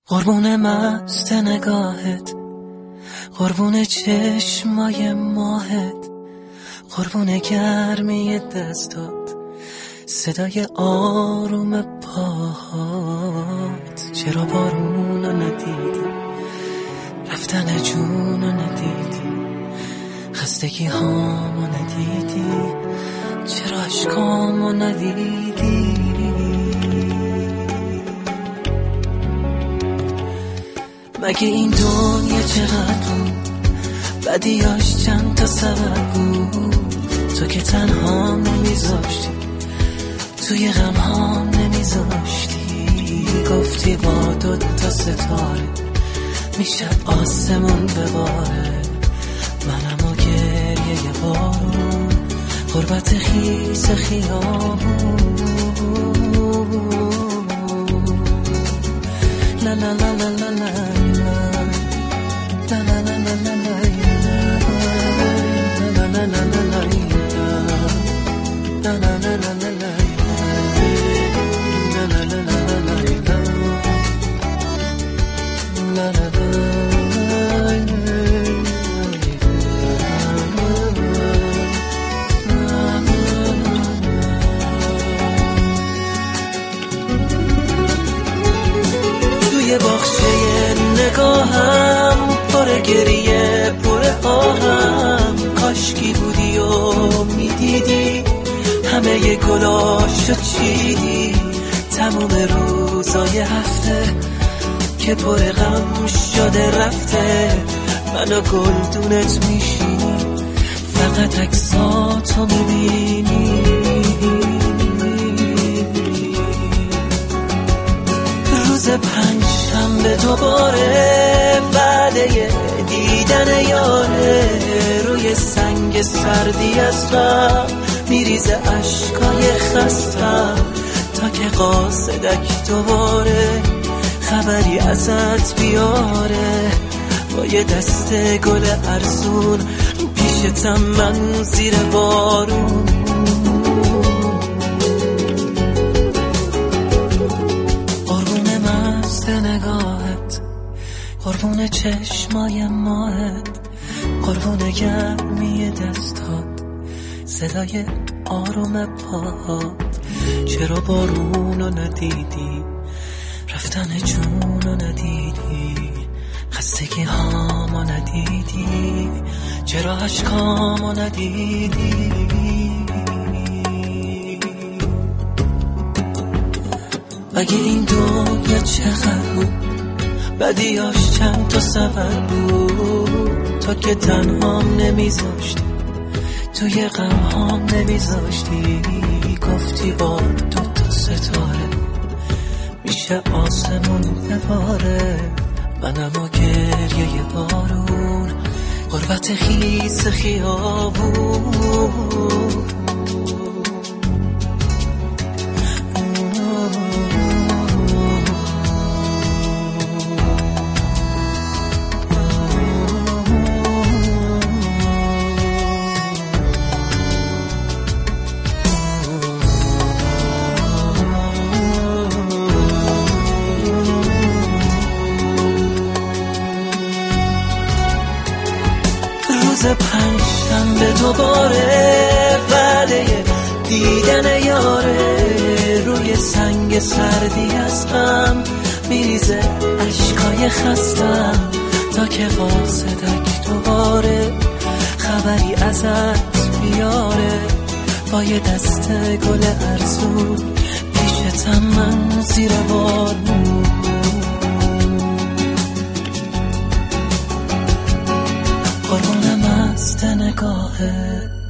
قربون مست نگاهت، قربون چشمای ماهت، قربون گرمی دستات، صدای آروم پاهات. چرا بارونو ندیدی، رفتن جونو ندیدی، خستگی هامو ندیدی، چرا عشقامو ندیدی؟ مگه این دنیا چقدر بود، بدیاش چند تا سبب بود. تو که تنها نمیذاشتی، توی غم ها نمیذاشتی. گفتی با 2 تا ستاره میشه آسمون بباره. منم و گریه بارون، غربت خیس خیابون. لا لا لا لا لا لا توی باغچه نگاهم پر گریه پر آهم. کاشکی بودی و میدیدی همه گلاشو چیدی. تموم روزای هفته که پر غم شده رفته، من و گلدونت میشینی فقط عکساتو میبینی. روز 5 شنبه دوباره وعده دیدن یاره. روی سنگ سردی از غم میریزه اشکای خستم، تا که قاصدک دوباره خبری ازت بیاره. با یه دسته گل ارزون پیشتم من زیر بارون. قربون مست نگاهت، قربون چشمای ماهت، قربون گرمی دستات، صدای آروم پاهات. چرا بارونو ندیدی، رفتن جونو ندیدی، خستگی هامو ندیدی، چرا عشقامو ندیدی؟ مگه این دنیا چقدر بود، بدیاش چند تا سبب بود. تا که تنهام نمیذاشتی، توی غم هام نمیذاشتی. گفتی با 2 تا ستاره میشه آسمون بباره. منم و گریه بارون، غربت خیس خیابون. روز 5 شنبه دوباره وعده دیدن یاره. روی سنگ سردی از غم میریزه اشکای خستم، تا که قاصدک دوباره خبری ازت بیاره. با یه دسته گل ارزون پیشتم من زیر بارون. قربون مست نگاهت،